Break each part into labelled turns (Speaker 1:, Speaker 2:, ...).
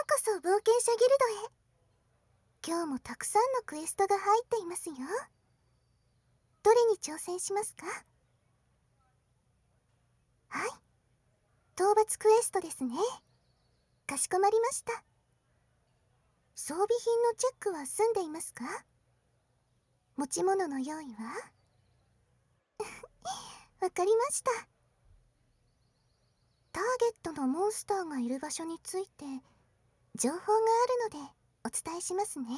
Speaker 1: こそ冒険者ギルドへ。今日もたくさんのクエストが入っていますよ。どれに挑戦しますか？はい、討伐クエストですね。かしこまりました。装備品のチェックは済んでいますか？持ち物の用意は？わかりました。ターゲットのモンスターがいる場所について情報があるのでお伝えしますね。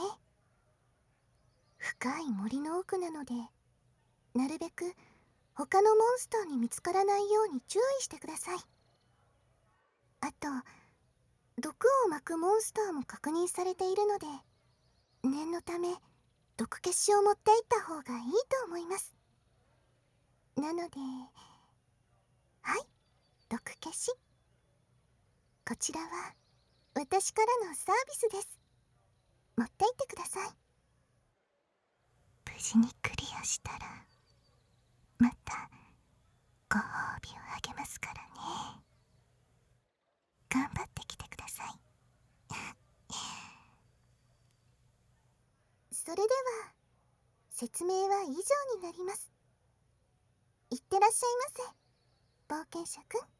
Speaker 1: 深い森の奥なので、なるべく他のモンスターに見つからないように注意してください。あと、毒を巻くモンスターも確認されているので、念のため毒消しを持っていった方がいいと思います。なので、はい、毒消し。こちらは私からのサービスです。持っていってください。無事にクリアしたらまたご褒美をあげますからね。頑張ってきてください。それでは説明は以上になります。いってらっしゃいませ、冒険者くん。